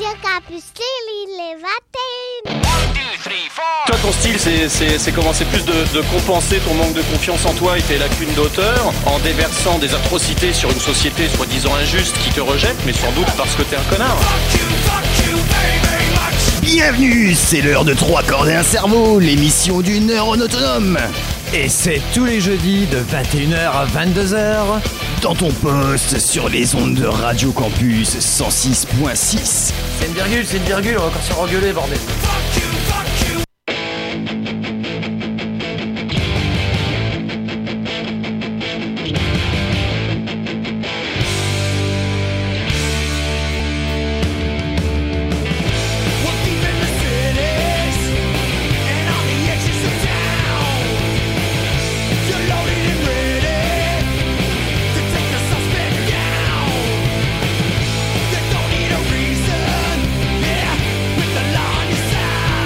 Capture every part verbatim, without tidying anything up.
Campus Lille, il est vingt et une. Toi, ton style, c'est, c'est, c'est comment? C'est plus de, de compenser ton manque de confiance en toi et tes lacunes d'auteur en déversant des atrocités sur une société soi-disant injuste qui te rejette, mais sans doute parce que t'es un connard. Bienvenue, c'est l'heure de trois cordes et un cerveau, l'émission du neurone autonome. Et c'est tous les jeudis de vingt et une heures à vingt-deux heures. Dans ton poste sur les ondes de Radio Campus cent six point six. C'est une virgule, c'est une virgule, on va encore se faire engueuler, bordel. With the law on your side.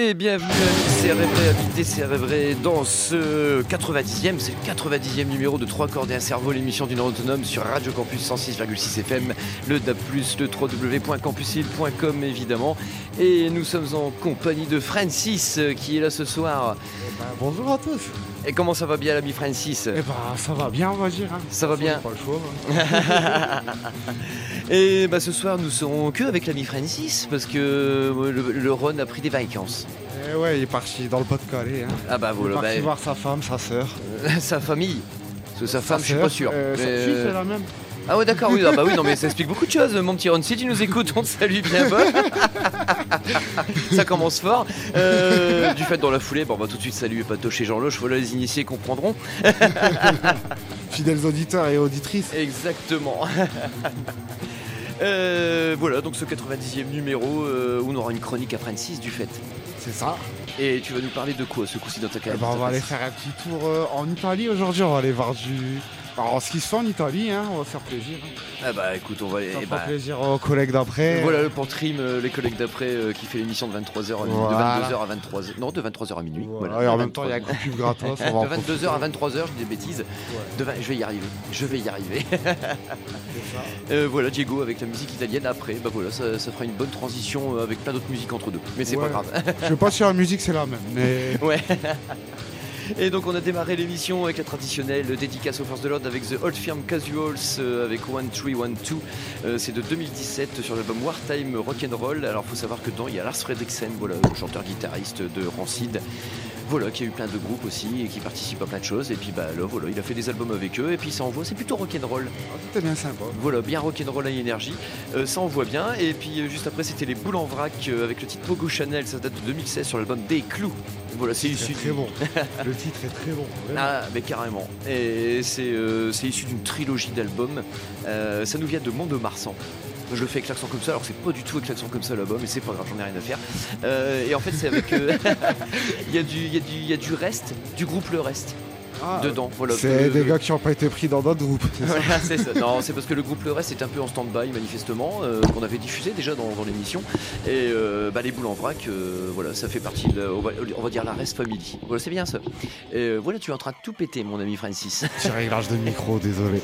Et bienvenue à Cérébré, amis décérébrés, dans ce quatre-vingt-dixième, c'est le quatre-vingt-dixième numéro de trois cordes et un cerveau, l'émission d'une heure autonome sur Radio Campus cent six virgule six F M, le D A B plus, le w w w point campus lille point com évidemment. Et nous sommes en compagnie de Francis qui est là ce soir. Eh ben, bonjour à tous. Et comment ça va bien l'ami Francis? Eh ben, ça va bien, on va dire. Hein. Ça va bien. Pas le choix. Hein. Et bah ce soir nous serons que avec l'ami Francis parce que le, le Ron a pris des vacances. Eh ouais, il est parti dans le Pas-de-Calais. Hein. Ah bah voilà. Il est parti bah, voir sa femme, sa sœur. sa famille. Parce que sa femme, sa je suis sœur, pas sûr. Euh, mais... Sa fille, c'est la même. Ah ouais d'accord, oui, ah bah oui, non mais ça explique beaucoup de choses, mon petit Ron. Si tu nous écoutes, on te salue bien bas. Ça commence fort. Euh, du fait, dans la foulée, bon, on va tout de suite saluer Patoche et Jean-Loche, voilà les initiés comprendront. Fidèles auditeurs et auditrices. Exactement. euh, voilà, donc ce quatre-vingt-dixième numéro euh, où on aura une chronique à Francis du fait. C'est ça. Et tu vas nous parler de quoi ce coup-ci dans ta Eh carrière? ben, on va aller faire un petit tour euh, en Italie aujourd'hui. On va aller voir du... Alors, ce qui se fait en Italie, hein, on va se faire plaisir. Hein. Ah bah écoute, on va aller... Ça eh fera bah, plaisir aux collègues d'après. voilà le Pantrim, euh, les collègues d'après euh, qui fait l'émission de vingt-trois heures à minuit, Voilà. de vingt-deux heures à vingt-trois heures. Non, de vingt-trois heures à minuit. Voilà. Voilà. Et en même temps, il y a un coup de pub gratos. On va en De vingt-deux heures à profiter. vingt-trois heures, je dis des bêtises. Ouais. De vingt... Je vais y arriver. Je vais y arriver. C'est ça. euh, voilà, Diego avec la musique italienne après. Bah voilà, ça, ça fera une bonne transition euh, avec plein d'autres musiques entre deux. Mais c'est Ouais. pas grave. Je sais pas si la musique c'est la même, mais Ouais. Et donc on a démarré l'émission avec la traditionnelle dédicace aux forces de l'ordre avec The Old Firm Casuals euh, avec one three one two. Euh, c'est de deux mille dix-sept sur l'album Wartime Rock'n'Roll. Alors faut savoir que dedans il y a Lars Fredriksen, voilà, le chanteur-guitariste de Rancid. Voilà, qui a eu plein de groupes aussi et qui participe à plein de choses. Et puis bah là, voilà, il a fait des albums avec eux et puis ça envoie, c'est plutôt rock'n'roll. tout est bien sympa. Voilà, bien rock'n'roll à énergie, euh, ça envoie bien. Et puis euh, juste après c'était les Boules en vrac euh, avec le titre Pogo Chanel, ça date de deux mille seize sur l'album Des Clous. Voilà, c'est C'est issu très bon. Le titre est très bon. vraiment. Ah, mais carrément. Et c'est euh, c'est issu d'une trilogie d'albums. Euh, ça nous vient de Mont-de-Marsan. Je le fais avec l'accent comme ça, alors c'est pas du tout avec l'accent comme ça là-bas, mais c'est pas grave, j'en ai rien à faire. Euh, et en fait, c'est avec. euh, Il y, a du- il y, a du- il y a du reste, du groupe Le Reste, Ah, dedans. Voilà. C'est Euh, des gars qui n'ont pas été pris dans d'autres groupes. c'est ça. Voilà, c'est ça. Non, c'est parce que le groupe Le Reste est un peu en stand-by manifestement, euh, qu'on avait diffusé déjà dans, dans l'émission. Et euh, bah, les Boules en vrac, euh, voilà, ça fait partie de, on va, on va dire la Rest Family. Voilà, c'est bien ça. Et euh, voilà, tu es en train de tout péter, mon ami Francis. Petit réglage de micro, désolé.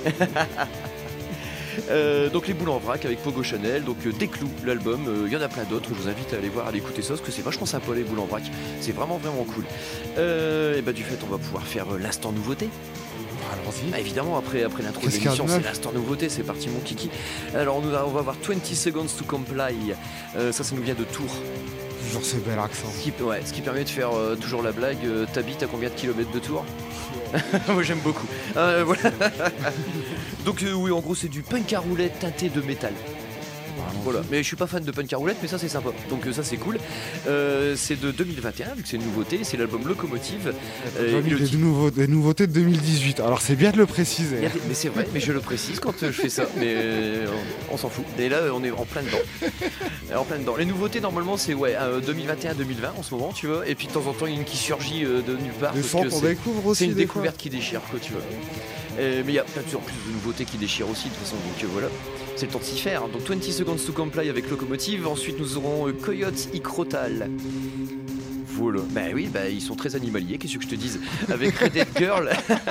Euh, donc les Boules en vrac avec Pogo Chanel, donc euh, Des Clous, l'album, il y en a plein d'autres, je vous invite à aller voir, à aller écouter ça parce que c'est vachement sympa les Boules en vrac, c'est vraiment vraiment cool. Euh, et bah du fait on va pouvoir faire euh, l'instant nouveauté. Allons-y. Ah, évidemment après, après l'intro de Qu'est-ce qu'il y a de l'émission c'est neuf l'instant nouveauté, c'est parti mon kiki. Alors on va, on va voir vingt seconds to comply, euh, ça ça nous vient de Tours. Toujours ce bel accent. Ce qui, ouais, ce qui permet de faire euh, toujours la blague, euh, t'habites à combien de kilomètres de Tours? Moi j'aime beaucoup. Euh, voilà. Donc euh, oui en gros c'est du punk à roulette teinté de métal. Voilà, mais je suis pas fan de punk à roulette, mais ça c'est sympa, donc euh, ça c'est cool. Euh, c'est de deux mille vingt et un, vu que c'est une nouveauté, c'est l'album Locomotive. Euh, J'ai et mis le des, titre- nouveaux- des nouveautés de deux mille dix-huit, alors c'est bien de le il y préciser. a des- Mais c'est vrai, mais je le précise quand euh, je fais ça, mais euh, on, on s'en fout. Et là on est en plein dedans. Euh, En plein dedans. Les nouveautés normalement c'est ouais euh, deux mille vingt et un deux mille vingt en ce moment, tu vois, et puis de temps en temps il y a une qui surgit euh, de nulle part. Des parce sons que qu'on c'est- découvre aussi. C'est une des fois. découverte qui déchire, quoi, tu vois. Euh, mais il y a plein de plus en plus de nouveautés qui déchirent aussi, de toute façon, donc euh, voilà. C'est le temps de s'y faire. Donc vingt seconds to comply avec Locomotive. Ensuite, nous aurons euh, Coyotes Icrotal. Voilà. Bah oui, bah ils sont très animaliers, qu'est-ce que je te dise. Avec Red Dead Girl.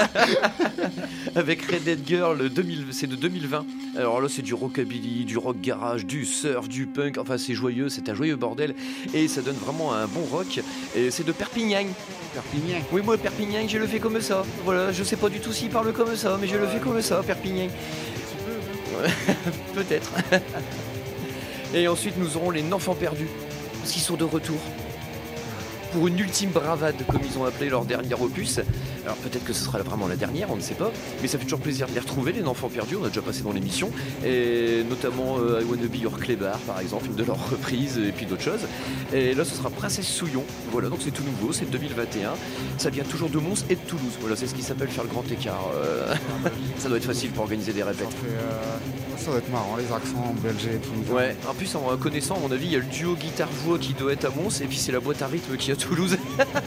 Avec Red Dead Girl, deux mille, c'est de deux mille vingt. Alors là, c'est du rockabilly, du rock garage, du surf, du punk. Enfin, c'est joyeux, c'est un joyeux bordel. Et ça donne vraiment un bon rock. Et c'est de Perpignan. Perpignan. Oui, moi, Perpignan, je le fais comme ça. Voilà, je sais pas du tout s'il parle comme ça, mais je le fais comme ça, Perpignan. Ouais, peut-être. Et ensuite, nous aurons les Enfants perdus, parce qu'ils sont de retour. Pour une ultime bravade, comme ils ont appelé leur dernier opus. Alors peut-être que ce sera vraiment la dernière, on ne sait pas. Mais ça fait toujours plaisir de les retrouver, les Enfants perdus. On a déjà passé dans l'émission. Et notamment euh, I Wanna Be Your Clébar, par exemple, une de leurs reprises, et puis d'autres choses. Et là, ce sera Princesse Souillon. Voilà, donc c'est tout nouveau, c'est deux mille vingt et un. Ça vient toujours de Mons et de Toulouse. Voilà, c'est ce qui s'appelle faire le grand écart. Euh, ça doit être facile pour organiser des Ça, répètes. fait, euh, ça doit être marrant, les accents belges et tout. Ouais, en plus en connaissant, à mon avis, il y a le duo guitare-voix qui doit être à Mons, et puis c'est la boîte à rythme qui est à Toulouse.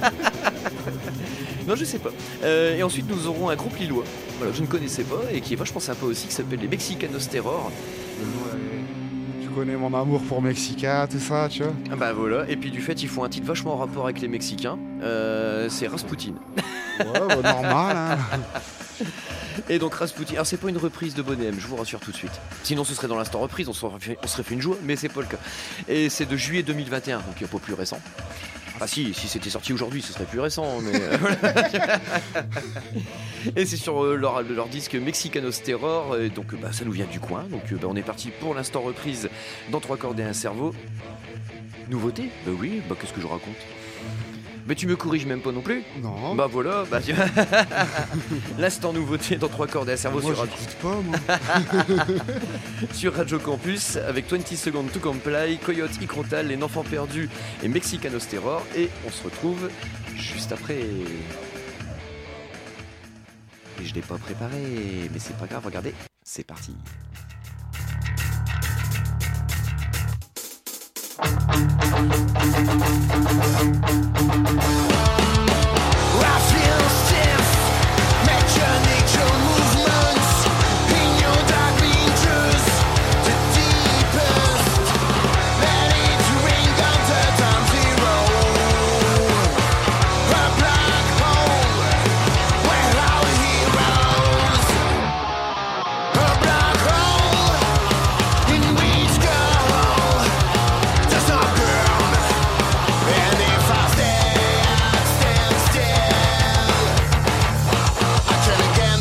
Non, je sais pas. Euh, et ensuite, nous aurons un groupe lillois, voilà, que je ne connaissais pas, et qui est vachement sympa aussi, qui s'appelle les Mexicanos Terror. Ouais. Du coup, connais mon amour pour Mexica, tout ça, tu vois. Ah bah voilà, et puis du fait, ils font un titre vachement en rapport avec les Mexicains. Euh, c'est Rasputin. Ouais, bah, normal, hein. Et donc Rasputin, alors c'est pas une reprise de Bonnet M, je vous rassure tout de suite. Sinon ce serait dans l'instant reprise, on serait fait, on serait fait une joie, mais c'est pas le cas. Et c'est de juillet deux mille vingt et un, donc il n'y a pas plus récent. Ah si, si c'était sorti aujourd'hui, ce serait plus récent, mais... Et c'est sur euh, leur, leur disque Mexicanos Terror, et donc bah, ça nous vient du coin, donc bah, on est parti pour l'instant reprise dans trois cordes et un cerveau. Nouveauté ? Bah oui, bah qu'est-ce que je raconte ? Mais tu me corriges même pas non plus ? Non. Bah voilà, bah tu... L'instant nouveauté dans trois cordes et un cerveau moi, sur, j'écoute pas, moi. sur Radio Campus avec vingt secondes to comply, Coyote, Icrotal, Les Enfants Perdus et Mexicanos Terror. Et on se retrouve juste après. Et je l'ai pas préparé, mais c'est pas grave, regardez, c'est parti. Again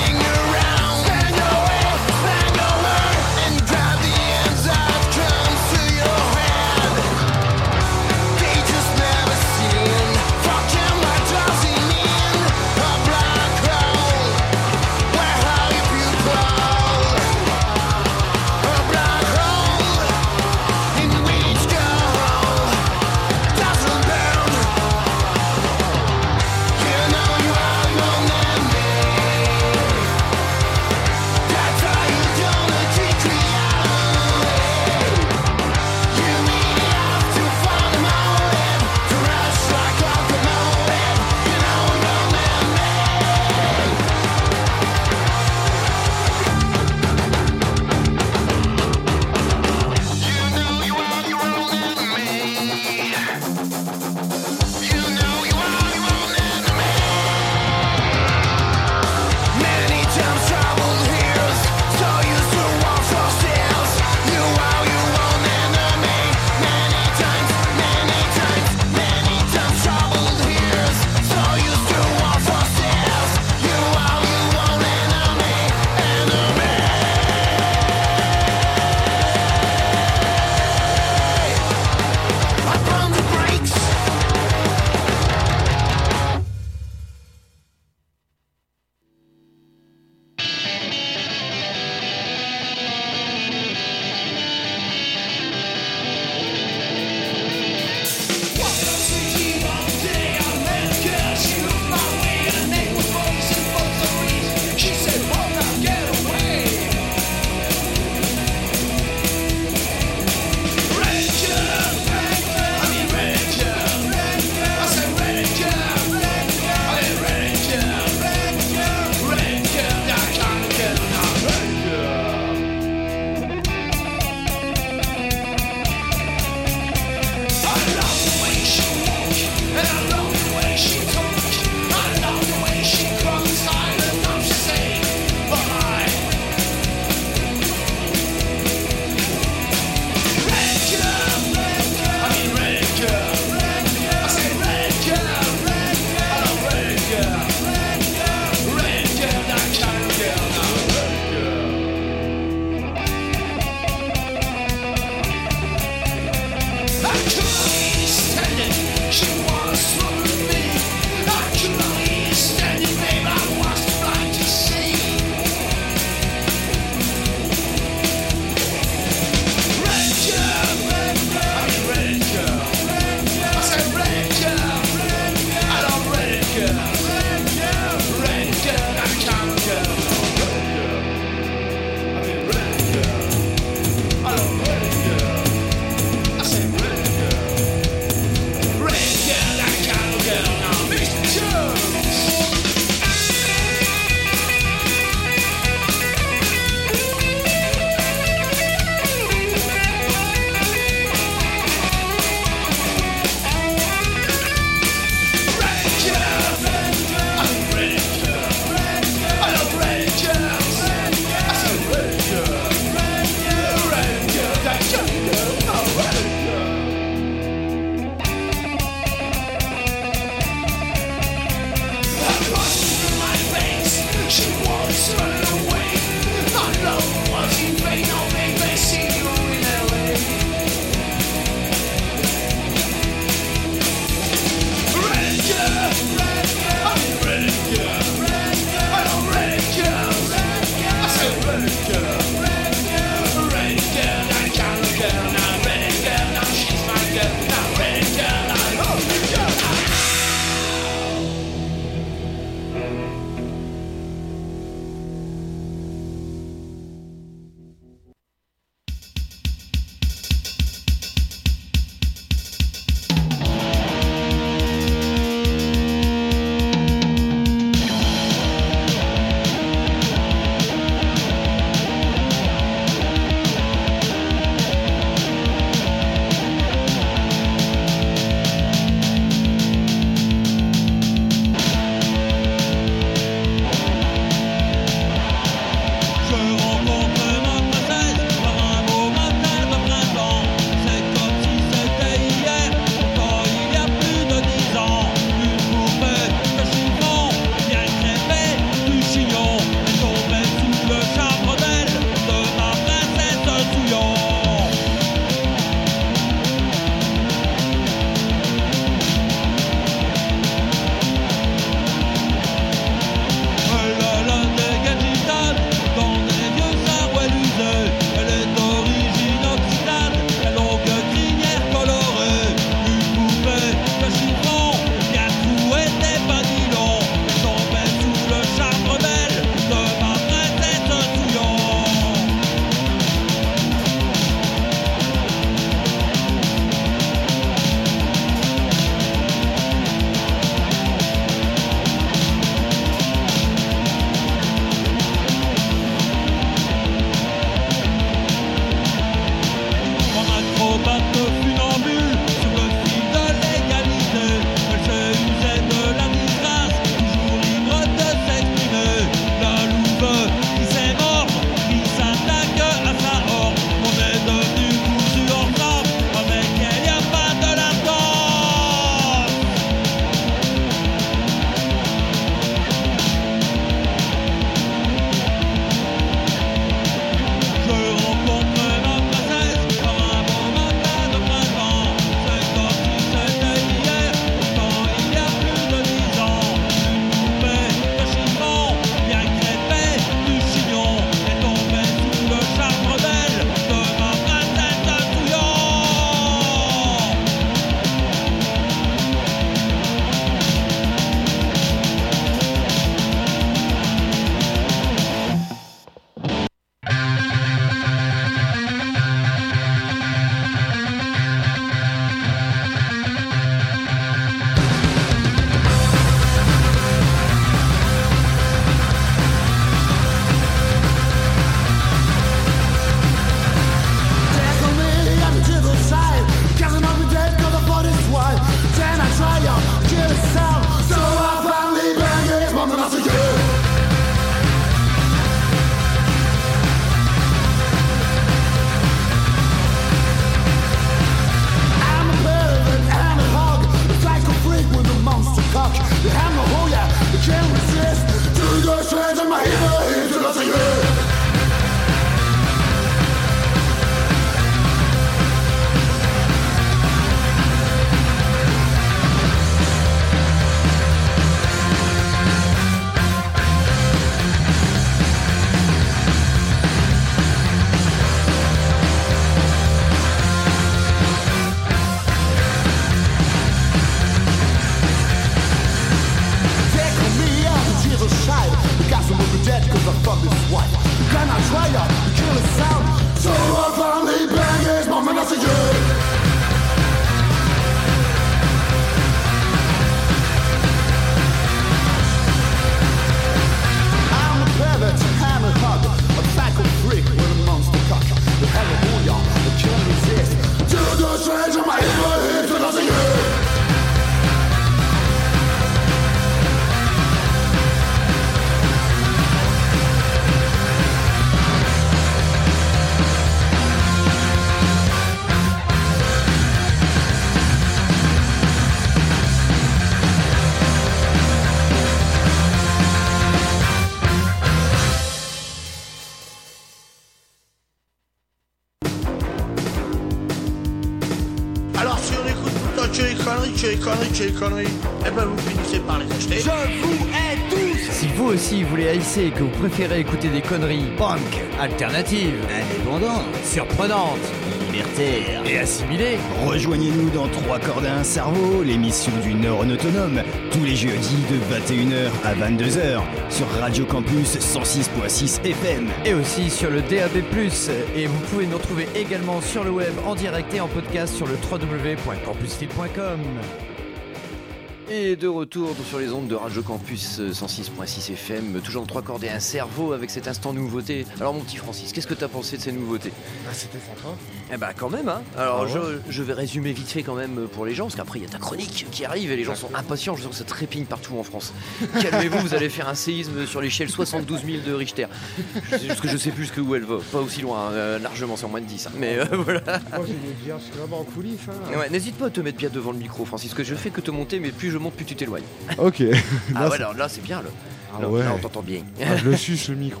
conneries, que les conneries, que les conneries, eh ben vous finissez par les acheter. Je vous hais tous. Si vous aussi voulez haïsser et que vous préférez écouter des conneries punk, alternatives, indépendantes, surprenantes, libertaires et assimilées, Rejoignez-nous dans Trois cordes à un cerveau, l'émission du Nord en autonome, tous les jeudis de vingt et une heures à vingt-deux heures sur Radio Campus cent six virgule six F M. et aussi sur le D A B plus. Et vous pouvez nous retrouver également sur le web en direct et en podcast sur le w w w point campus film point com. Et de retour sur les ondes de Radio Campus cent six virgule six F M, toujours dans Trois cordes et un cerveau avec cet instant nouveauté. Alors mon petit Francis, qu'est-ce que t'as pensé de ces nouveautés? Bah, c'était sympa. Eh bah quand même hein. Alors Ah ouais. je, je vais résumer vite fait quand même pour les gens, parce qu'après il y a ta chronique qui arrive et les gens sont impatients, je sens que ça trépigne partout en France. Calmez-vous, vous allez faire un séisme sur l'échelle soixante-douze mille de Richter. C'est juste que je sais plus que où elle va, pas aussi loin, euh, largement, c'est en moins de dix hein. Mais euh, voilà. Moi j'ai des bières, je suis là-bas en coulisses. Hein. Ouais, n'hésite pas à te mettre bien devant le micro Francis, que je fais que te monter, mais plus je monte plus tu t'éloignes. Ok. Là, Ah ouais, c'est- alors là c'est bien là. Ah Là, ouais. là, on t'entend bien. Ah, je le suce le micro.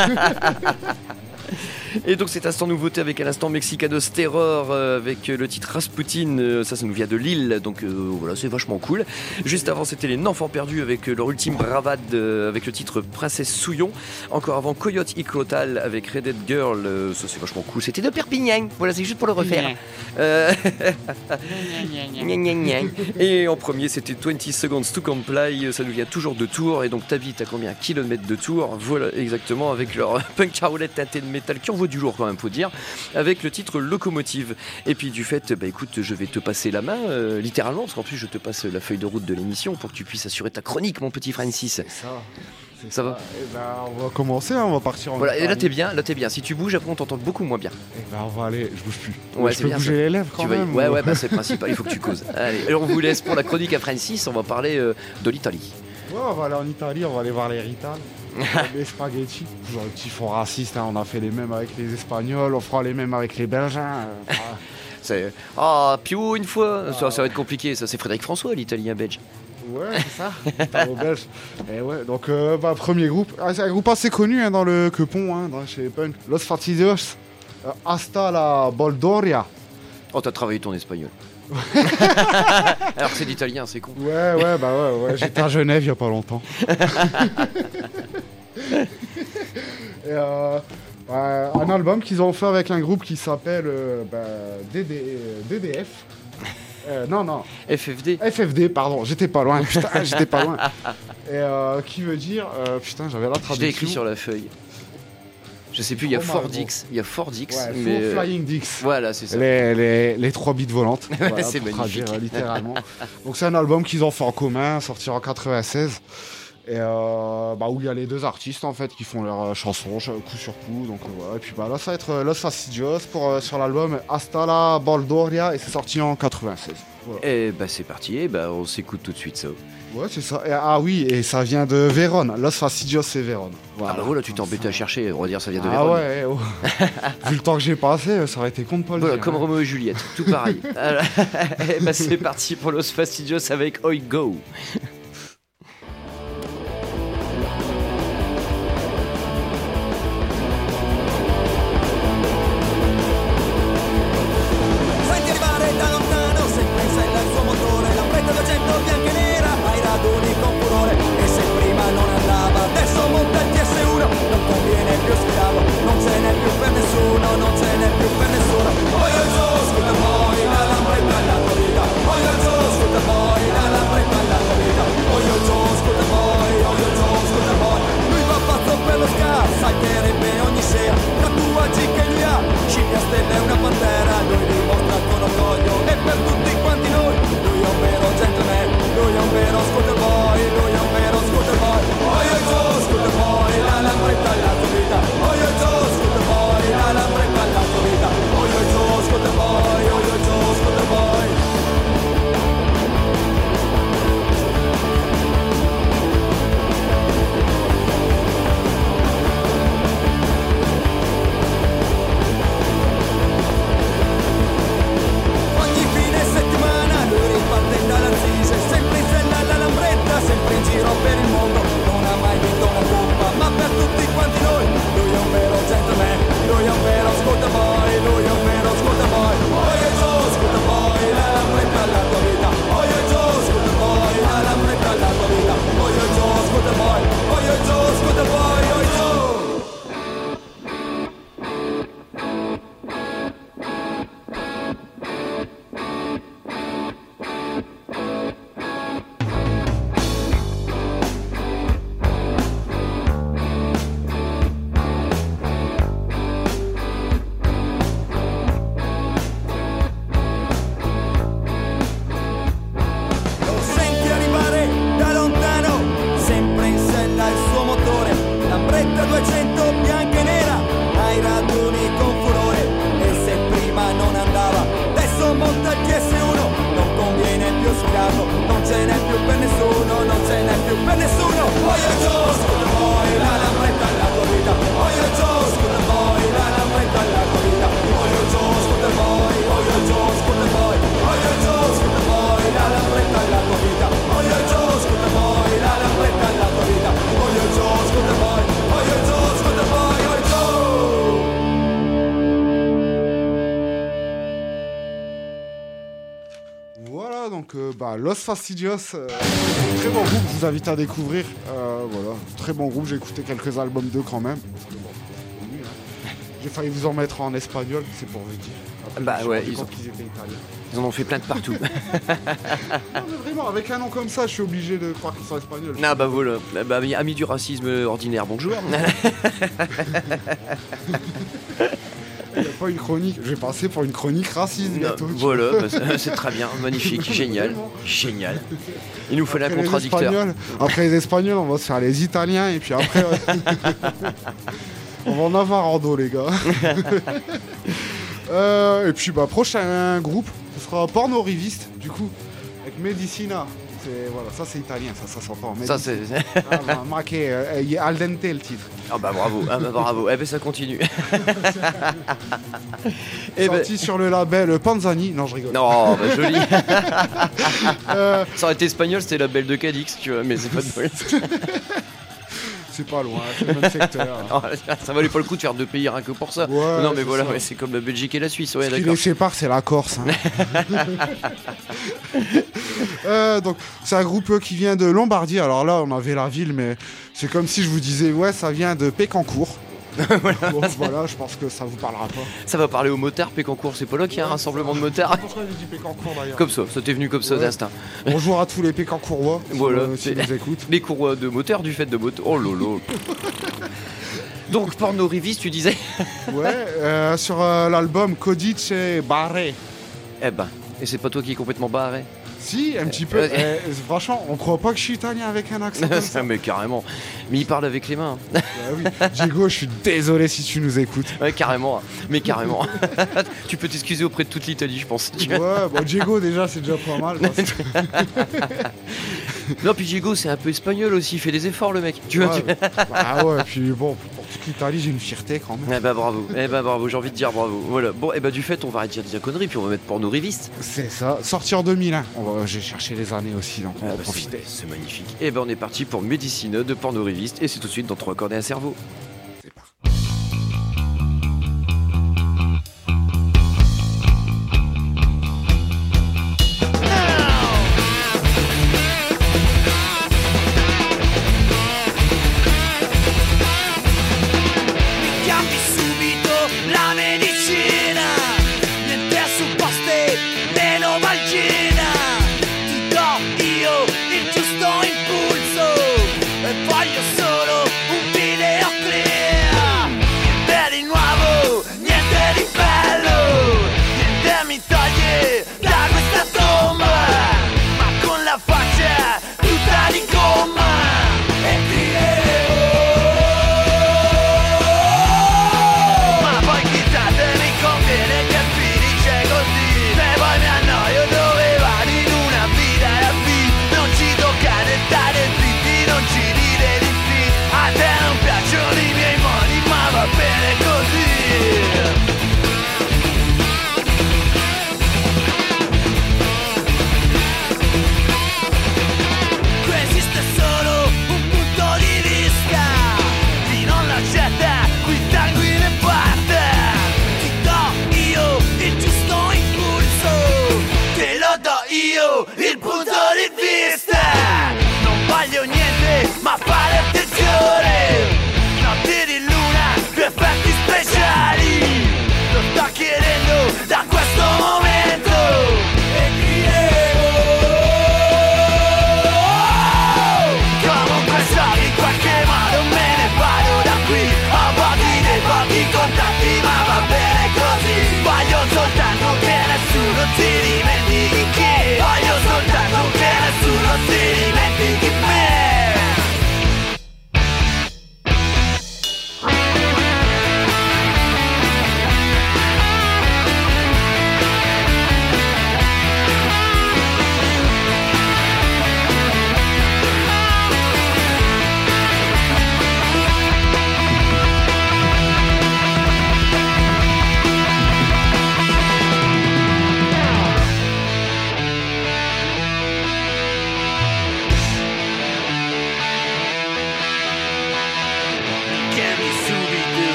Et donc cet instant nouveauté avec un instant Mexicanos Terror euh, avec euh, le titre Rasputin, euh, ça ça nous vient de Lille, donc euh, voilà c'est vachement cool. Juste avant c'était les Enfants Perdus avec euh, leur ultime bravade euh, avec le titre Princesse Souillon. Encore avant Coyote Iclotal avec Redhead Girl, euh, ça c'est vachement cool. C'était de Perpignan, voilà c'est juste pour le refaire. Euh, gna, gna, gna. Et en premier c'était vingt Seconds to Comply, ça nous vient toujours de Tours et donc t'habites à combien kilomètres de Tours, voilà exactement avec leur punk roulette teinté de métal qui en vaut du lourd quand même faut dire, avec le titre Locomotive. Et puis du fait, bah écoute je vais te passer la main euh, littéralement parce qu'en plus je te passe la feuille de route de l'émission pour que tu puisses assurer ta chronique mon petit Francis. C'est ça. C'est Ça va Eh ben, on va commencer, hein, on va partir en Voilà et là Italie. t'es bien, là t'es bien, si tu bouges après on t'entend beaucoup moins bien. Eh ben, on va aller, je bouge plus. Ouais, je c'est peux bien, bouger ça. les lèvres quand Tu vas y- même. Ouais ou- ouais bah c'est le principal, il faut que tu causes. Allez, alors on vous laisse pour la chronique à Francis, on va parler euh, de l'Italie. Ouais, on va aller en Italie, on va aller voir les Rital, les spaghettis. Toujours un petit fond raciste, hein, on a fait les mêmes avec les Espagnols, on fera les mêmes avec les Belges. hein, euh, ah. C'est ah Pio une fois, ça, ça va être compliqué, ça c'est Frédéric François l'italien belge. Ouais, c'est ça, italo-belge. Et ouais, donc euh, bah, premier groupe, ah, c'est un groupe assez connu hein, dans le Quepon, hein, dans, chez les punk. Los Fatidios, euh, hasta la Boldoria. Oh t'as travaillé ton espagnol. Alors que c'est l'italien, c'est con. Ouais, ouais, bah ouais, ouais. J'étais à Genève il y a pas longtemps. Et euh, ouais, un album qu'ils ont fait avec un groupe qui s'appelle euh, bah, D D, euh, D D F. Euh, non, non, F F D. F F D, pardon, j'étais pas loin, putain, j'étais pas loin. Et euh, qui veut dire, euh, putain, j'avais la Je traduction. l'ai écrit sur la feuille. Je sais plus, il y a Oh, Four Margot. Dix. Il y a Four Dix, Ouais, mais. Four euh, Flying Dicks. Voilà, c'est ça. Les, les, les trois bites volantes. Voilà, c'est pour magnifique. traduire, euh, littéralement. Donc c'est un album qu'ils ont fait en commun, sorti en quatre-vingt-seize. Et euh, bah, où il y a les deux artistes en fait qui font leurs euh, chansons ch- coup sur coup. Donc euh, voilà. Et puis bah, là ça va être euh, Los Fastidios pour, euh, sur l'album Hasta la Boldoria et c'est sorti en quatre-vingt-seize. Voilà. Et bah c'est parti, et bah on s'écoute tout de suite ça. Ouais c'est ça. Et, ah oui, et ça vient de Vérone. Los Fastidios c'est Vérone. Ah bah voilà, tu t'es embêté à chercher, on va dire ça vient de Ah Vérone. ouais, oh. Vu le temps que j'ai passé, ça aurait été con de pas le Voilà, dire, comme hein. Roméo et Juliette, tout pareil. Alors, et bah c'est parti pour Los Fastidios avec Oi Go. Senti arrivare da lontano, se pensa il suo motore, la fretta da cento bianca e nera, ai raduni con furore, e se prima non andava, adesso monta il T S uno, non conviene più schiavo, non ce n'è più per nessuno, non ce n'è più per nessuno. Poi al suo scusa poi, la lambretta alla tua vita, poi al suo scusa poi, la lambretta alla tua vita. donc euh, bah, Los Fastidios, euh, très bon groupe, je vous invite à découvrir. Euh, voilà, très bon groupe, j'ai écouté quelques albums d'eux quand même. Oui, hein. J'ai failli vous en mettre en espagnol, c'est pour vous dire. Après, Bah ouais, ils, ils, ont... qu'ils étaient italiens. ils en ont fait plein de partout. Non mais vraiment, avec un nom comme ça, je suis obligé de croire qu'ils sont espagnols. Ah bah voilà, bah, ami du racisme ordinaire, bonjour. Il n'y a pas une chronique, je vais passer pour une chronique raciste bientôt. Voilà, bah, c'est, c'est très bien, magnifique, génial, génial. Il nous fallait un contradicteur. Espagnols, après les Espagnols, on va se faire les Italiens et puis après, on va en avoir en dos les gars. euh, et puis bah prochain groupe, ce sera Porno Riviste, du coup, avec Medicina. C'est, voilà, ça c'est italien, ça, ça s'entend. Ça c'est... Ah, bah, marqué, euh, il est al dente le titre. Ah bah bravo, ah bah bravo, eh ben ça continue. Et sorti ben... sur le label Panzani, non je rigole. Non, bah joli. euh... Ça aurait été espagnol, c'était le label de Cadix, tu vois, mais c'est pas de bol. C'est pas loin, c'est le même secteur. Oh, ça valait pas le coup de faire deux pays rien que pour ça. Ouais, non mais voilà, ouais, c'est comme la Belgique et la Suisse, ouais, Ce d'accord. qui les sépare, c'est la Corse. Hein. euh, donc c'est un groupe qui vient de Lombardie. Alors là, on avait la ville, mais c'est comme si je vous disais, ouais, ça vient de Pécancourt. voilà. Bon, voilà, je pense que ça vous parlera pas. Ça va parler aux motards, Pécancourt, c'est pas là qu'il y a un rassemblement de motards. Pourquoi j'ai dit Pécancourt d'ailleurs ? Comme ça, ça t'est venu comme ça ouais. d'instinct. Bonjour à tous les Pécancourois, si voilà, euh, si nous écoutent. Les courroies de motards du fait de motards. Oh lolo. Donc Porno Riviste, tu disais ? Ouais, euh, sur euh, l'album Codice Barré. Eh ben, et c'est pas toi qui est complètement barré ? Si, un petit peu. euh, franchement, on croit pas que je suis italien avec un accent comme ça. Mais carrément. Mais il parle avec les mains. Bah oui. Diego, je suis désolé si tu nous écoutes. Ouais, carrément. Mais carrément. Tu peux t'excuser auprès de toute l'Italie, je pense. Ouais, bon, Diego, déjà, c'est déjà pas mal. Parce que... non, puis Diego, c'est un peu espagnol aussi. Il fait des efforts, le mec. Tu vois, ouais, tu... bah ouais, puis bon, pour toute l'Italie, j'ai une fierté quand même. Eh bah bravo. Eh bah bravo, j'ai envie de dire bravo. Voilà. Bon, et bah du fait, on va arrêter de dire des conneries, puis on va mettre Porno Riviste. C'est ça. Sorti en deux mille un. On va... J'ai cherché les années aussi, donc on ah va bah profiter. C'est, c'est magnifique. Et ben on est parti pour Medicina de Porno Riviste, et c'est tout de suite dans Trois cordes et un cerveau. C'est parti.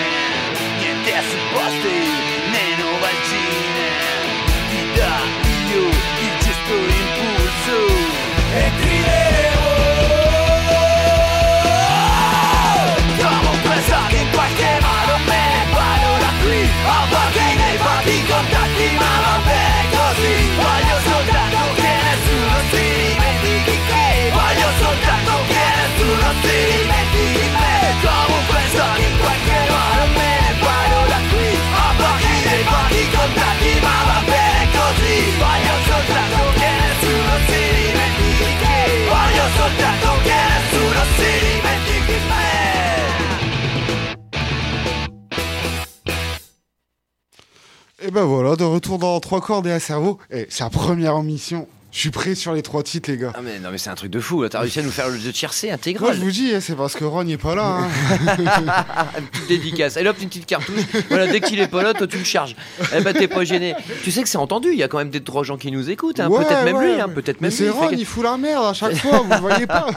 Posti, meno valgine, ti dà io Et ben voilà, de retour dans Trois cordes et un cerveau. Et c'est la première émission. Je suis prêt sur les trois titres, les gars. Ah mais non mais c'est un truc de fou, là. T'as réussi à nous faire le tiercé intégral. Moi je vous dis, c'est parce que Ron n'est pas là. Hein. Une petite dédicace. Et là, une petite cartouche. Voilà, dès qu'il est pas là, toi tu le charges. Eh ben t'es pas gêné. Tu sais que c'est entendu, il y a quand même des trois gens qui nous écoutent. Hein. Ouais, peut-être même ouais, lui, hein. peut-être mais même c'est lui. Ron, Fait... il fout la merde à chaque fois, vous le voyez pas.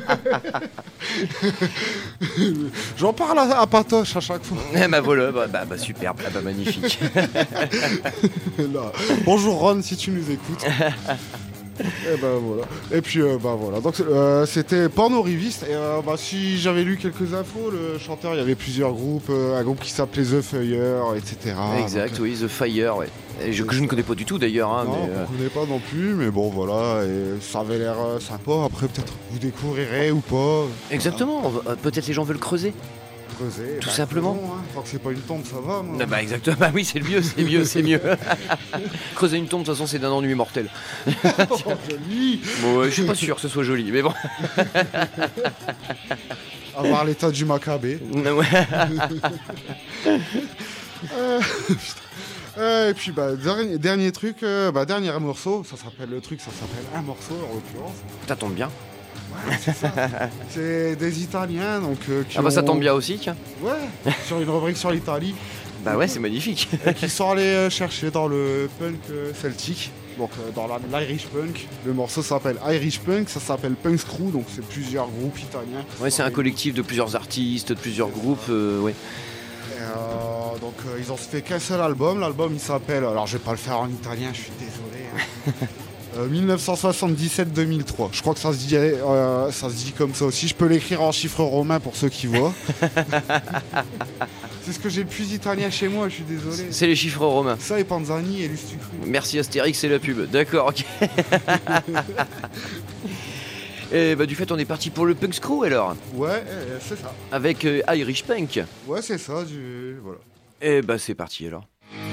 J'en parle à, à Patoche à chaque fois. Eh ben voilà, bah, bah, bah superbe, ah, bah magnifique. Là. Bonjour Ron, si tu nous écoutes. Et ben voilà. Et puis euh, bah voilà. Donc euh, c'était Pornoriviste. Et euh, bah si j'avais lu quelques infos, le chanteur, il y avait plusieurs groupes, euh, un groupe qui s'appelait The Fire, et cetera. Exact, donc, oui, The Fire, ouais. Et je, que je ne connais pas du tout d'ailleurs. Hein, non, mais, euh... euh... on ne connaît pas non plus, mais bon voilà. Et ça avait l'air euh, sympa. Après peut-être vous découvrirez ou pas. Exactement. Va... Euh, peut-être les gens veulent creuser. Creuser, tout bah, simplement. Bon, hein. Tant que c'est pas une tombe, ça va. Moi. Ah bah exactement. Bah oui, c'est le mieux, c'est mieux, c'est mieux. Creuser une tombe, de toute façon, c'est d'un ennui mortel. Oh, joli. Bon, ouais, je suis pas sûr que ce soit joli, mais bon. À voir l'état du Maccabée. Ouais. euh, euh, et puis bah dernier, dernier truc, euh, bah dernier morceau. Ça s'appelle le truc, ça s'appelle un morceau en l'occurrence. Ça tombe bien. Ouais, c'est ça. C'est des Italiens, donc. Euh, qui ah bah ça ont... tombe bien aussi, tiens. Ouais, sur une rubrique sur l'Italie. Bah ouais, c'est magnifique. Qui sont allés euh, chercher dans le punk euh, celtique, donc euh, dans la, l'Irish punk. Le morceau s'appelle Irish Punk, ça s'appelle Punk's Crew, donc c'est plusieurs groupes italiens. Ouais, c'est un collectif de plusieurs artistes, de plusieurs groupes, euh, ouais. Et, euh, donc euh, ils ont fait qu'un seul album. L'album il s'appelle, alors je vais pas le faire en italien, je suis désolé. Hein. Euh, dix-neuf cent soixante-dix-sept deux mille trois. Je crois que ça se dit, euh, ça se dit comme ça aussi. Je peux l'écrire en chiffres romains pour ceux qui voient. C'est ce que j'ai le plus italien chez moi, je suis désolé. C'est les chiffres romains. Ça et Panzani et Lustucru. Merci Astérix et la pub. D'accord, ok. Et bah du fait on est parti pour le Punk's Crew alors. Ouais, euh, c'est ça. Avec euh, Irish Punk. Ouais, c'est ça, du... voilà. Et bah c'est parti alors.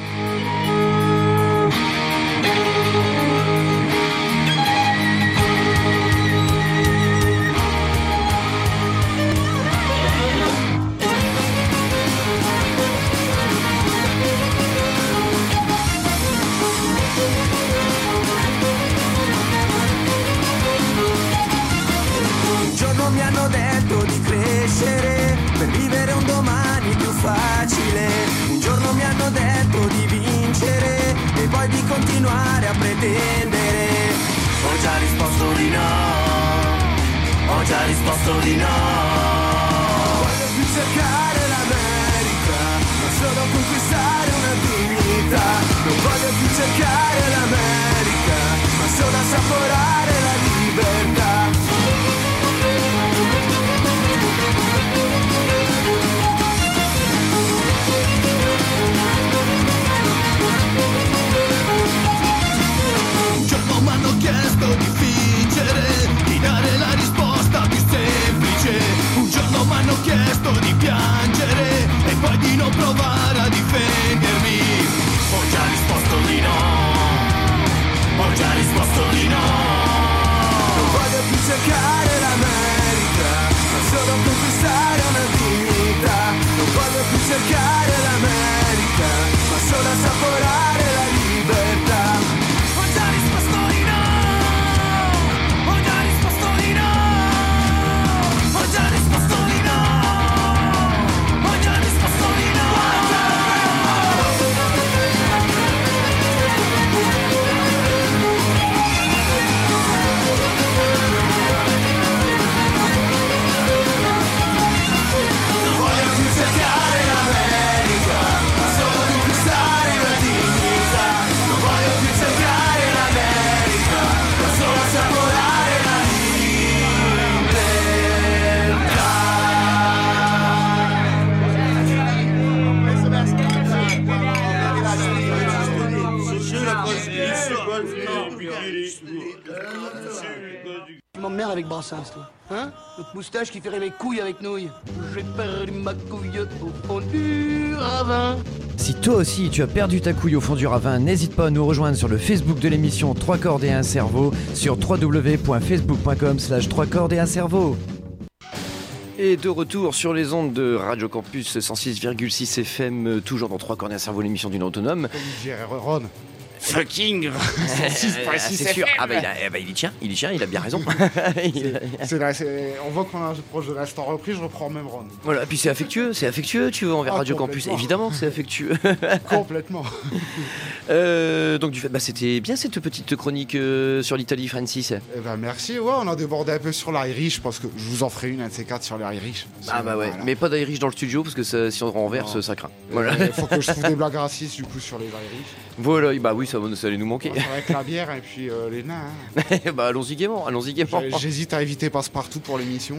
Mi hanno detto di crescere per vivere un domani più facile. Un giorno mi hanno detto di vincere e poi di continuare a pretendere. Ho già risposto di no, ho già risposto di no. Voglio più cercare l'America, ma solo conquistare una dignità. Non voglio più cercare l'America, ma solo assaporare la libertà. M'hanno chiesto di fingere, di dare la risposta più semplice. Un giorno m'hanno chiesto di piangere e poi di non provare a difendermi. Ho già risposto di no, ho già risposto di no. Non voglio più cercare l'America, ma solo conquistare una dignità. Non voglio più cercare l'America, ma solo assaporare la libertà. Tu m'emmerdes avec Brassens, toi. Hein? Notre moustache qui ferait mes couilles avec nouilles. J'ai perdu ma couille au fond du ravin. Si toi aussi tu as perdu ta couille au fond du ravin, n'hésite pas à nous rejoindre sur le Facebook de l'émission trois cordes et un cerveau sur w w w point facebook point com slash trois cordes et un cerveau. Et de retour sur les ondes de Radio Campus cent six virgule six F M, toujours dans Trois Cordes et un Cerveau, l'émission d'une autonome. Comme dirait Ron. Fucking cent six virgule six C'est sûr. Ah bah, il, a, eh bah il y tient, il y tient, il a bien raison. c'est, c'est là, c'est, on voit qu'on est proche de l'instant repris, je reprends même Ron. Voilà, et puis c'est affectueux, c'est affectueux, tu veux, envers ah, Radio Campus, évidemment c'est affectueux. Complètement. euh, donc du fait, bah c'était bien cette petite chronique euh, sur l'Italie, Francis. Eh bah merci, ouais, on a débordé un peu sur l'Irish, je pense que je vous en ferai une, un de ces quatre sur l'Irish. Ah bah ouais, voilà. Mais pas d'Irish dans le studio, parce que ça, si on renverse, ça craint. Voilà. Il faut que je trouve des blagues racistes du coup sur les Irish. Voilà, bah oui, ça, ça allait nous manquer. Ouais, avec la bière et puis euh, les nains. Hein. Bah allons-y gaiement, allons-y gaiement. J'hésite à éviter Passe-Partout pour l'émission.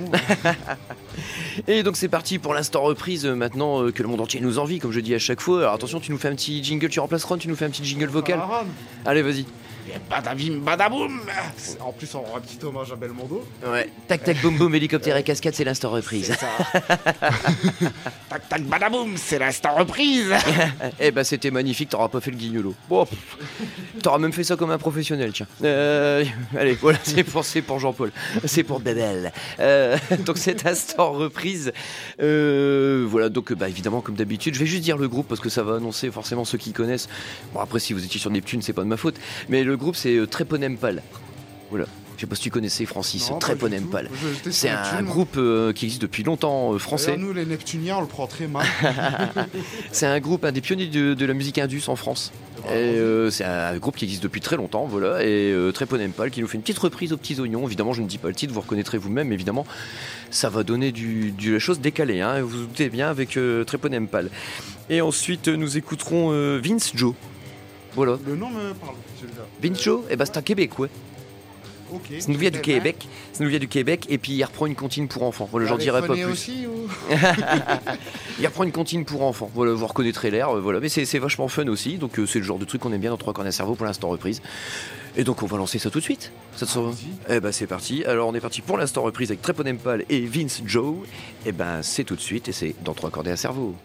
Et donc c'est parti pour l'instant reprise maintenant euh, que le monde entier nous envie, comme je dis à chaque fois. Alors attention, tu nous fais un petit jingle, tu remplaces Ron, tu nous fais un petit jingle vocal. Allez, vas-y. Badabim, badaboum. En plus, on aura un petit hommage à Belmondo. Ouais. Tac, tac, boum, boum, hélicoptère et cascade, c'est l'instant reprise. C'est ça. Tac, tac, badaboum, c'est l'instant reprise. Eh ben, c'était magnifique, t'auras pas fait le guignolo. Bon, t'auras même fait ça comme un professionnel, tiens. Euh, allez, voilà, c'est pour, c'est pour Jean-Paul. C'est pour Bébel. Euh, donc, cet instant reprise. Euh, voilà, donc, bah, évidemment, comme d'habitude, je vais juste dire le groupe parce que ça va annoncer forcément ceux qui connaissent. Bon, après, si vous étiez sur Neptune, c'est pas de ma faute. Mais le groupe, c'est euh, Treponempal. Voilà. Je sais pas si tu connaissais, Francis, Treponempal. C'est un Neptune, groupe euh, qui existe depuis longtemps, euh, français. Nous, les Neptuniens, on le prend très mal. C'est un groupe, un des pionniers de, de la musique indus en France. Et, euh, c'est un groupe qui existe depuis très longtemps, voilà. Et euh, Treponempal qui nous fait une petite reprise aux petits oignons. Évidemment, je ne dis pas le titre, vous reconnaîtrez vous-même. Évidemment, ça va donner du, du la chose décalée. Hein, vous vous doutez bien avec euh, Treponempal. Et ensuite, nous écouterons euh, Vince Joe. Voilà. Le nom me parle, celui-là. Vince Joe, eh ben, c'est un Québécois. Okay. Ça nous vient du Québec, ça nous vient du Québec, et puis il reprend une comptine pour enfants. Voilà, j'en dirai pas plus. Aussi, ou... Il reprend une comptine pour enfants. Voilà, vous reconnaîtrez l'air. Voilà, mais c'est, c'est vachement fun aussi. Donc euh, c'est le genre de truc qu'on aime bien dans Trois Cordes et un Cerveau pour l'instant reprise. Et donc on va lancer ça tout de suite. Ça te ah, eh ben c'est parti. Alors on est parti pour l'instant reprise avec Treponempal et Vince Joe. Et ben c'est tout de suite et c'est dans Trois Cordes et un Cerveau.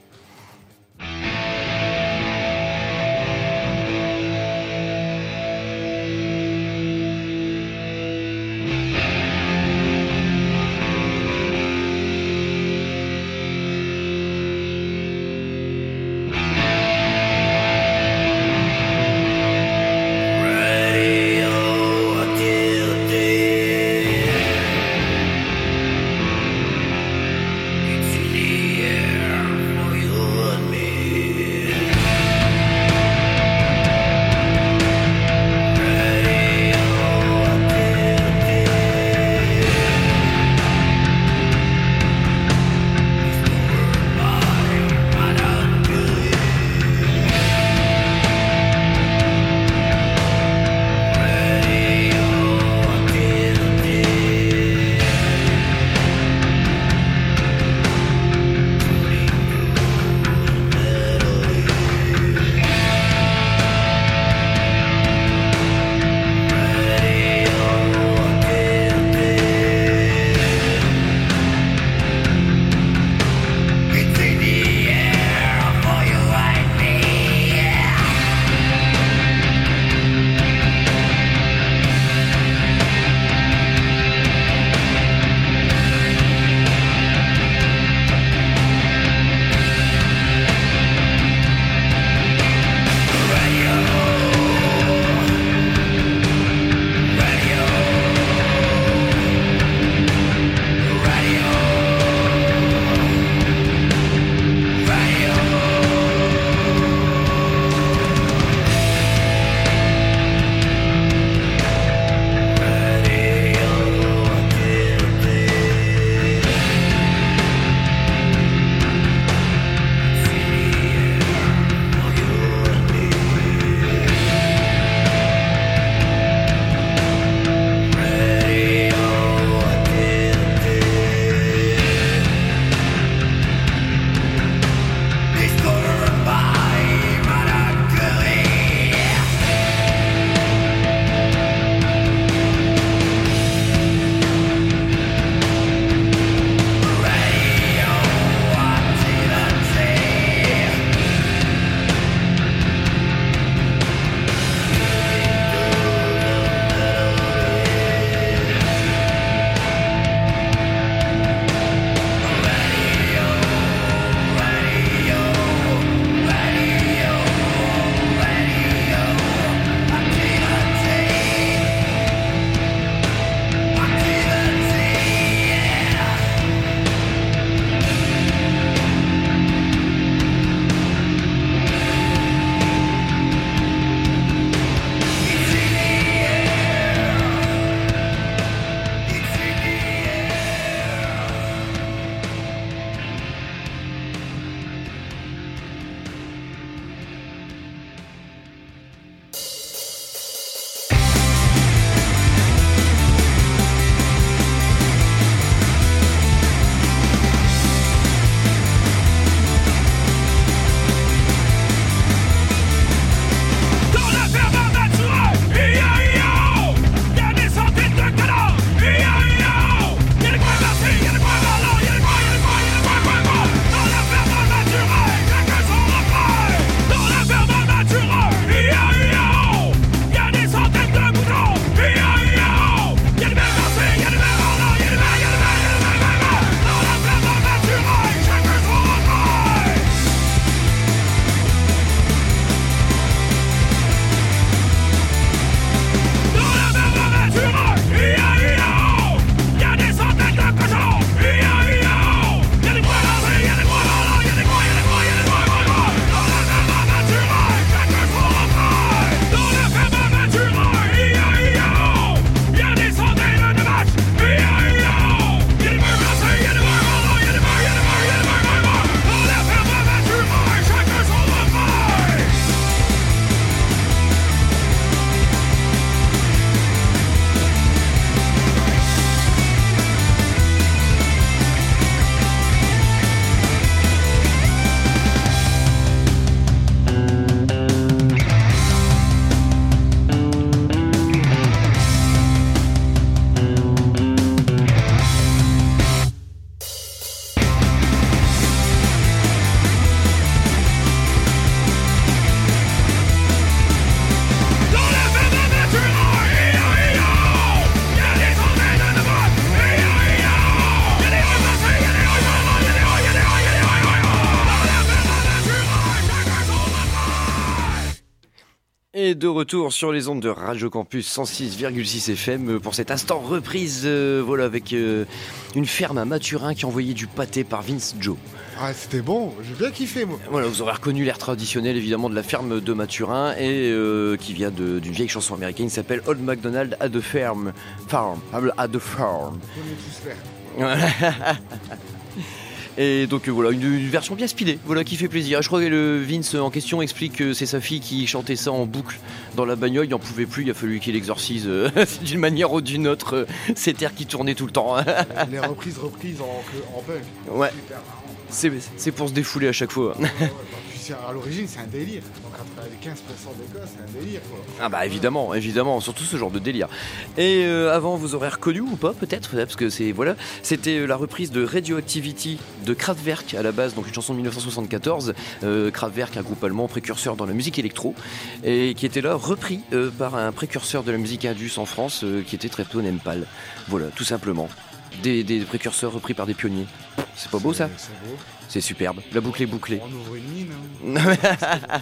For you Et de retour sur les ondes de Radio Campus cent six virgule six F M pour cet instant reprise, euh, voilà, avec euh, une ferme à Mathurin qui envoyait du pâté par Vince Joe. Ah, c'était bon, j'ai bien kiffé moi. Voilà, vous aurez reconnu l'air traditionnel évidemment de la ferme de Mathurin et euh, qui vient de, d'une vieille chanson américaine qui s'appelle Old MacDonald at the Farm. Farm, at the Farm. On est tous faire. Et donc euh, voilà, une, une version bien speedée, voilà, qui fait plaisir. Je crois que le Vince en question explique que c'est sa fille qui chantait ça en boucle dans la bagnole, il n'en pouvait plus, il a fallu qu'il exorcise euh, d'une manière ou d'une autre euh, cet air qui tournait tout le temps. Les reprises, reprises en, en punk. Ouais, c'est, c'est pour se défouler à chaque fois. Ouais, ouais, bah, puis à l'origine, c'est un délire. Donc après les quinze pour cent des gars, c'est un délire, quoi. Ah bah évidemment, évidemment, surtout ce genre de délire. Et euh, avant, vous aurez reconnu ou pas, peut-être, parce que c'est voilà, c'était la reprise de Radioactivity de Kraftwerk à la base, donc une chanson de dix-neuf cent soixante-quatorze. Euh, Kraftwerk, un groupe allemand précurseur dans la musique électro, et qui était là repris euh, par un précurseur de la musique indus en France, euh, qui était Treptow Nempal. Voilà, tout simplement. Des, des précurseurs repris par des pionniers. C'est pas beau ça ? C'est beau. C'est superbe. La boucle est bouclée. On ouvre une mine. Hein.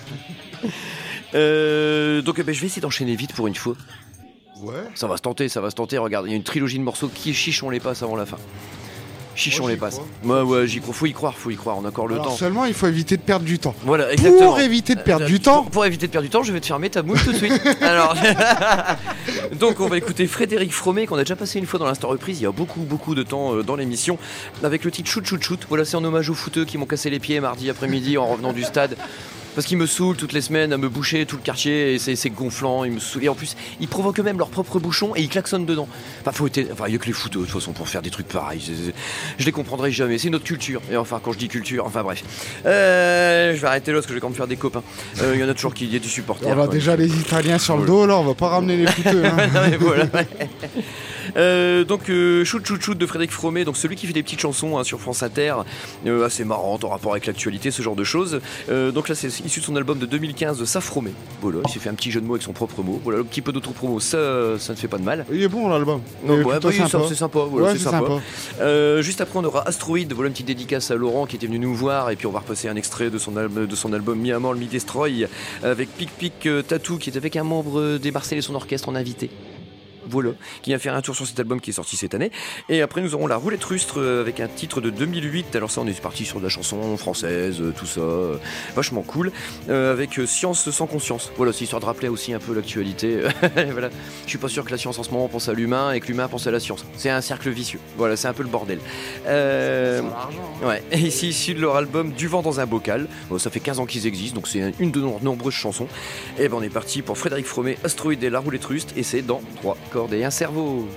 euh, donc ben, je vais essayer d'enchaîner vite pour une fois. Ouais. Ça va se tenter, ça va se tenter. Regarde, il y a une trilogie de morceaux qui chichon les passe avant la fin. Chichon Moi, les passe. Ouais, ouais, j'y crois. Faut y croire, faut y croire. On a encore le Alors temps. seulement, il faut éviter de perdre du temps. Voilà, exactement. Pour éviter de perdre Euh, du temps. Pour, pour éviter de perdre du temps, je vais te fermer ta mouche tout de suite. Alors, donc on va écouter Frédéric Fromet qu'on a déjà passé une fois dans l'instant reprise. Il y a beaucoup, beaucoup de temps euh, dans l'émission avec le titre Shoot Shoot Shoot. Voilà, c'est en hommage aux footeux qui m'ont cassé les pieds mardi après-midi en revenant du stade. Parce qu'ils me saoulent toutes les semaines à me boucher tout le quartier et c'est, c'est gonflant, ils me saoulent. Et en plus, ils provoquent eux-mêmes leur propre bouchon et ils klaxonnent dedans. Enfin, faut être... enfin, il y a que les footeux de toute façon pour faire des trucs pareils. C'est, c'est... Je les comprendrai jamais. C'est notre culture. Et enfin, quand je dis culture, enfin bref. Euh, je vais arrêter là parce que je vais quand même faire des copains. Il euh, y en a toujours qui y a du supporter. On a déjà les Italiens sur le dos, là, on va pas ramener les footeux. Hein. Non, mais voilà. Euh, donc euh, Shoot Shoot Shoot de Frédéric Fromet, donc celui qui fait des petites chansons hein, sur France Inter, euh, assez marrantes en rapport avec l'actualité, ce genre de choses. Euh, donc là c'est issu de son album de deux mille quinze de Sa Fromet. Voilà, il s'est fait un petit jeu de mots avec son propre mot. Voilà, un petit peu d'auto-promo, ça, ça ne fait pas de mal. Il est bon l'album. Non, Il est ouais, plutôt bah, sympa. ça, c'est sympa. Voilà, Ouais, c'est c'est sympa. sympa. Euh, juste après on aura Asteroid, voilà une petite dédicace à Laurent qui était venu nous voir et puis on va repasser un extrait de son, al- de son album Mi Amor, Mi Destroy avec Pic Pic euh, Tattoo qui est avec un membre des Marseillais et son orchestre en invité. Voilà, qui vient faire un tour sur cet album qui est sorti cette année. Et après nous aurons La Roulette Rustre avec un titre de deux mille huit. Alors ça on est parti sur de la chanson française, tout ça, euh, vachement cool, euh, avec Science sans conscience. Voilà, c'est histoire de rappeler aussi un peu l'actualité. Voilà, je suis pas sûr que la science en ce moment pense à l'humain et que l'humain pense à la science. C'est un cercle vicieux. Voilà, c'est un peu le bordel. Euh, ouais. Et ici issu de leur album Du vent dans un bocal. Bon, ça fait quinze ans qu'ils existent, donc c'est une de nos nombreuses chansons. Et ben on est parti pour Frédéric Fromet, Asteroid et La Roulette Rustre, et c'est dans trois et un cerveau.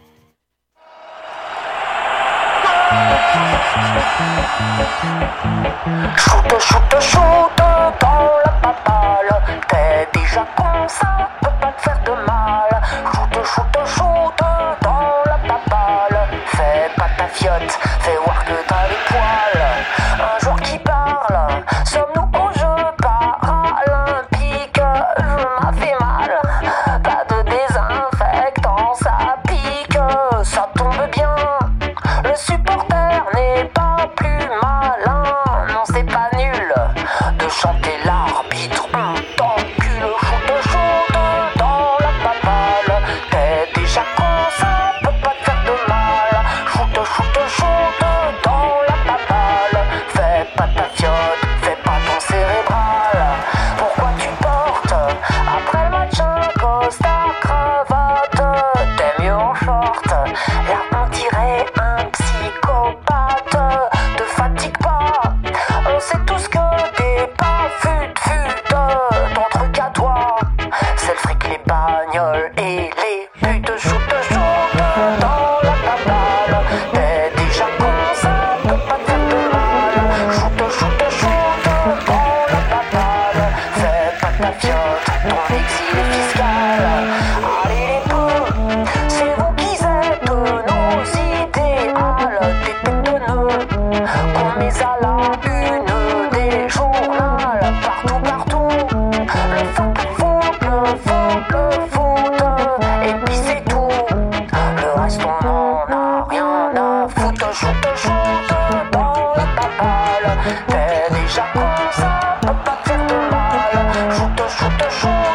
Shoot, shoot, shoot dans la papale. T'es déjà con, ça peut pas te faire de mal. Shoot, shoot, shoot dans la papale. Fais pas ta fiotte, fais voir que t'as les poils. Un joueur qui parle, sommes-nous au jeu paralympique? Je m'a fait mal, pas de désinfectant, ça pique, ça tombe bien. Le supporter n'est pas plus malin, non c'est pas nul de chanter l'arbitre, on t'encule. Shoot, shoot dans la papale. T'es déjà con, ça peut pas te faire de mal. Shoot, shoot, shoot dans la papale. Fais pas ta fiotte, fais pas ton cérébral. Pourquoi tu portes après le match un costard cravate? T'es mieux en short, là on dirait un psychopathe. Te fatigue pas, on sait tous que t'es pas fut-fut. Ton truc à toi, c'est le fric, les bagnoles et les putes. Shoot, shoot dans la papale. T'es déjà con, ça peut pas te faire de mal. Shoot, shoot, shoot dans la papale. Fais pas ta fiotte, ton exil est fiscal. Allez les peu, c'est vous qui êtes nos idéales. Des têtes de nœuds qu'on met à la une des journaux. Partout, partout, le foot, le foot, le foot, le foot. Et puis c'est tout, le reste on en a rien à foutre. Shoot, shoot dans la papale. T'es déjà con, ça peut pas te faire de mal. Shoot, shoot, shoot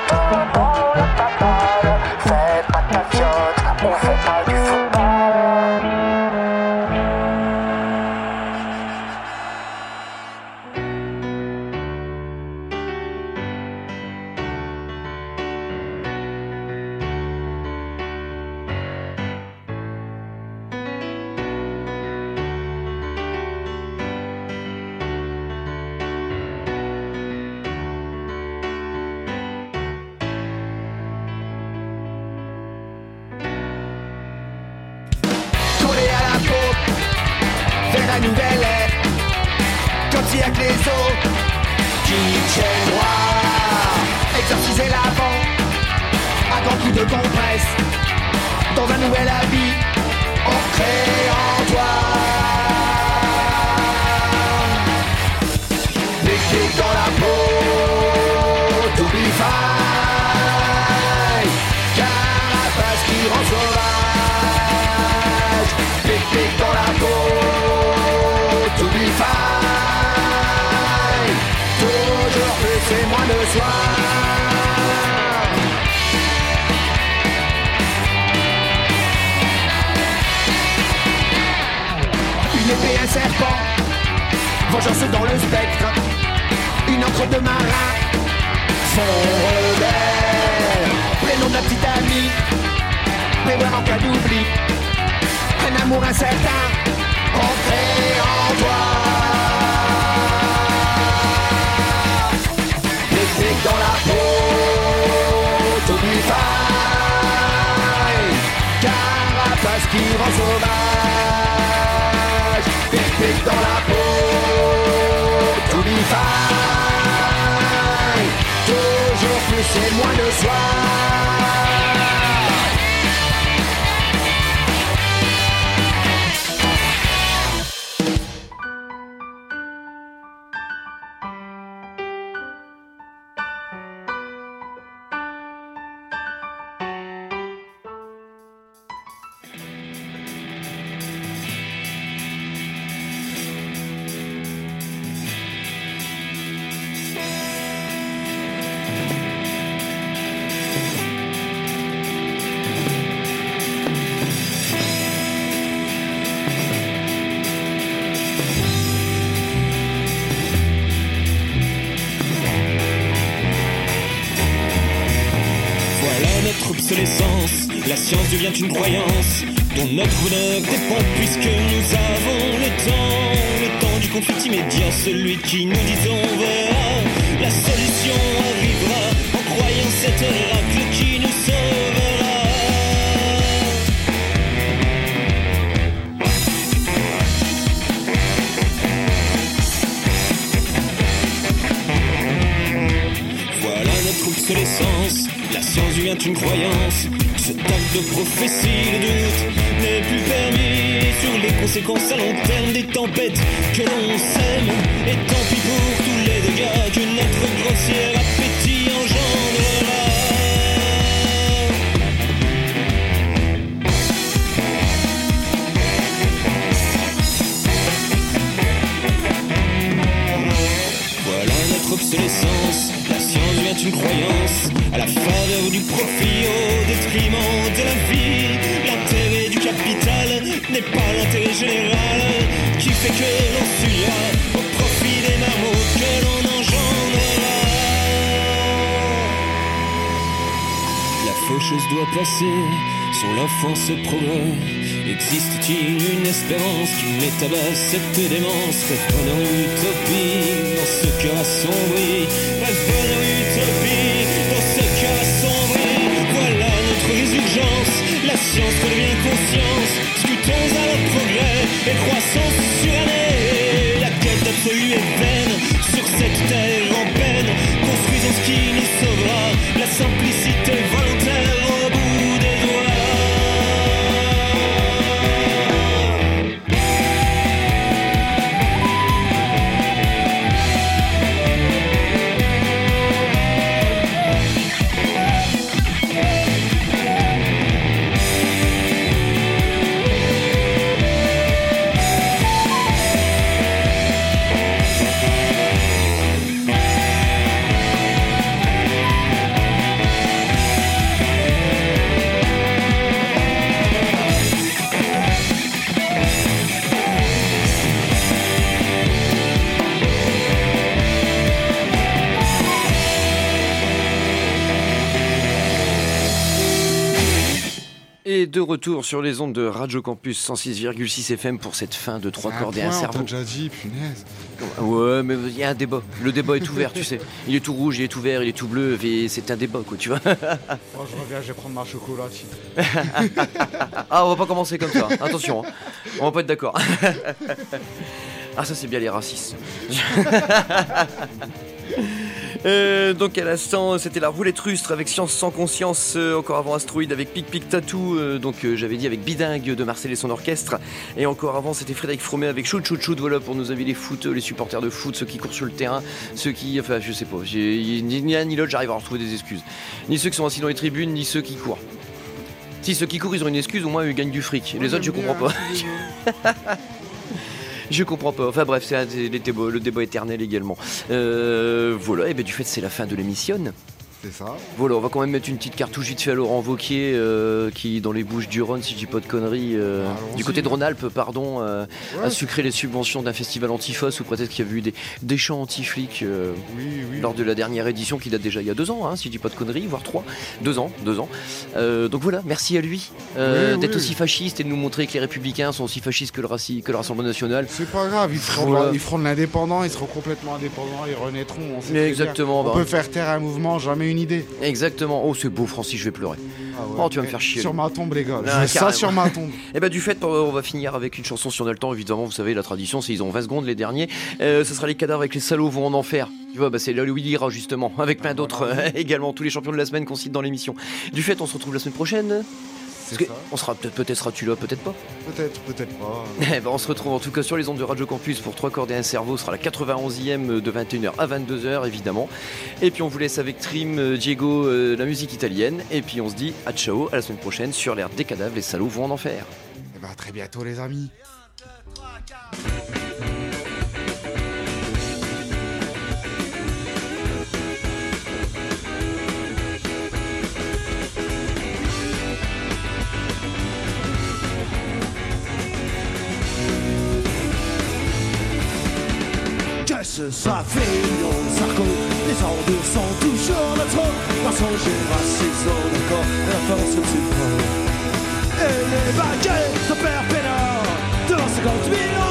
la nouvelle ère. Quand il y a que les autres qui tiennent droit. Exorciser l'avant à grands coups de compresse. Dans un nouvel habit, ancré en toi. Des clics dans la peau, t'oublies faille. Carapace qui rend sauvage. Des clics dans la peau, t'oublies faille. Toujours plus et moins de soi. Une épée, un serpent, vengeance dans le spectre. Une encre de marin, son revers. Prénom d'un petit ami, prévoir en cas d'oubli. Un amour incertain, ancré en toi. Les clics dans la peau, t'oublies faille. Carapace qui rend sauvage. Les clics dans la peau, t'oublies faille. Toujours plus et moins de soi. Obsolescence, la science devient une croyance dont notre bonheur dépend puisque nous avons le temps, le temps du conflit immédiat, celui qui nous disons verra. La solution arrivera en croyant cet oracle qui nous sauvera. Voilà notre obsolescence. La science devient une croyance. Ce acte de prophétie, le doute n'est plus permis sur les conséquences à long terme des tempêtes que l'on sème. Et tant pis pour tous les dégâts que notre grossier appétit engendrera. Voilà notre obsolescence. La science devient une croyance à la faveur du profit au détriment de la vie. L'intérêt du capital n'est pas l'intérêt général qui fait que l'on s'unia au profit des marmots que l'on engendrera. La faucheuse doit passer sur l'offense progrès. Existe-t-il une espérance qui met à bas cette démence? Rêve bonheur utopie dans ce cœur assombri. Rêve bonheur utopie dans ce cœur assombri. Voilà notre résurgence, la science redevient conscience. Discutons alors progrès et croissance surannée. La quête absolue est vaine sur cette terre en peine. Construisons ce qui nous sauvera, la simplicité volontaire au bout des doigts. Et de retour sur les ondes de Radio Campus cent six virgule six F M pour cette fin de trois cordes et un cerveau. On t'a déjà dit, punaise. Ouais, mais il y a un débat. Le débat est ouvert, tu sais. Il est tout rouge, il est tout vert, il est tout bleu. Et c'est un débat, quoi, tu vois. Oh, je reviens, je vais prendre ma chocolatine. Ah, on va pas commencer comme ça. Attention, hein. On va pas être d'accord. Ah, ça, c'est bien les racistes. Euh, donc à l'instant c'était la roulette rustre avec Science sans conscience, euh, encore avant Astroïde avec Pic Pic Tatou, euh, donc euh, j'avais dit avec Bidingue de Marcel et son orchestre, et encore avant c'était Frédéric Fromet avec Chout Chout Chout, voilà pour nous avis les foot, les supporters de foot, ceux qui courent sur le terrain, ceux qui, enfin je sais pas, j'ai, ni l'un ni l'autre j'arrive à leur trouver des excuses, ni ceux qui sont assis dans les tribunes, ni ceux qui courent. Si ceux qui courent ils ont une excuse, au moins ils gagnent du fric, les autres je comprends pas. Je comprends pas. Enfin bref, c'est un des, des débats, le débat éternel également. Euh, voilà, et bien du fait c'est la fin de l'émission. C'est ça. Voilà, on va quand même mettre une petite cartouche vite fait à Laurent Wauquiez, euh, qui dans les Bouches du Rhône, si je dis pas de conneries, euh, du côté de Rhône-Alpes, pardon, euh, ouais. a sucré les subventions d'un festival antifa sous prétexte qu'il y avait eu des, des chants anti-flics euh, oui, oui. lors de la dernière édition qui date déjà il y a deux ans, hein, si je dis pas de conneries, voire trois, deux ans, deux ans. Euh, donc voilà, merci à lui euh, oui, d'être oui. aussi fasciste et de nous montrer que les Républicains sont aussi fascistes que le, raci- que le Rassemblement National. C'est pas grave, ils feront, voilà. ils feront de l'indépendant, ils seront complètement indépendants, ils renaîtront. On sait exactement. On bah, peut faire taire un mouvement, jamais une idée. Exactement. Oh, c'est beau, Francis, je vais pleurer. Ah ouais. Oh, tu vas me faire chier. Sur ma tombe, les gars. Ah, je ça sur ma tombe. Et bah, du fait, on va finir avec une chanson si on a le temps. Évidemment, vous savez, la tradition, c'est ils ont vingt secondes, les derniers. Euh, ce sera les cadavres avec les salauds vont en enfer. Tu vois, bah, c'est là où il ira, justement. Avec plein d'autres euh, également. Tous les champions de la semaine qu'on cite dans l'émission. Du fait, on se retrouve la semaine prochaine. Parce que on sera peut-être, peut-être seras-tu là, peut-être pas. Peut-être, peut-être pas. Eh ben, on se retrouve en tout cas sur les ondes de Radio Campus pour trois cordes et un cerveau. Ce sera la quatre-vingt-onzième de vingt et une heures à vingt-deux heures évidemment. Et puis on vous laisse avec Trim, Diego, euh, la musique italienne. Et puis on se dit à ciao, à la semaine prochaine sur l'ère des cadavres, les salauds vont en enfer. Et bah, à très bientôt les amis. Qu'est-ce que ça fait, on Sarko? Les ordres sont toujours le trône. Mensongers, racistes, d'accord, et la force suprême. Et les baguettes de Père Pénard devant cinquante mille ans.